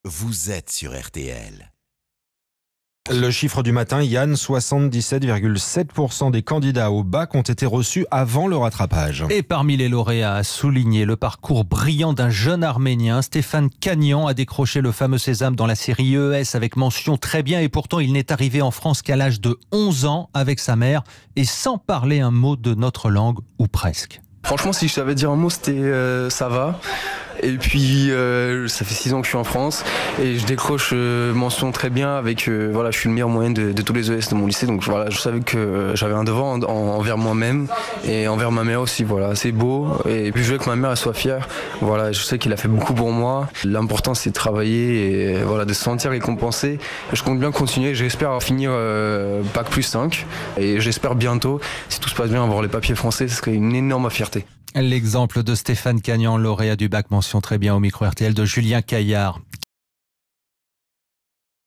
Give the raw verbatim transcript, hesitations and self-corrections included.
vous êtes sur R T L. Le chiffre du matin, Yann, soixante-dix-sept virgule sept pour cent des candidats au bac ont été reçus avant le rattrapage. Et parmi les lauréats à souligner le parcours brillant d'un jeune Arménien, Stéphane Kanian a décroché le fameux sésame dans la série E S avec mention très bien, et pourtant il n'est arrivé en France qu'à l'âge de onze ans avec sa mère et sans parler un mot de notre langue, ou presque. Franchement, si je savais dire un mot, c'était euh, ça va. Et puis, euh, ça fait six ans que je suis en France et je décroche euh, mention très bien avec, euh, voilà, je suis le meilleur moyen de, de tous les E S de mon lycée. Donc voilà, je savais que euh, j'avais un devoir en, en, envers moi-même et envers ma mère aussi. Voilà, c'est beau. Et puis je veux que ma mère elle soit fière. Voilà, je sais qu'il a fait beaucoup pour moi. L'important c'est de travailler et voilà, de se sentir récompensé. Je compte bien continuer. J'espère finir euh, bac plus cinq et j'espère bientôt, si tout se passe bien, avoir les papiers français. Ce serait une énorme fierté. L'exemple de Stéphane Kanian, lauréat du bac mention très bien au micro R T L de Julien Caillard.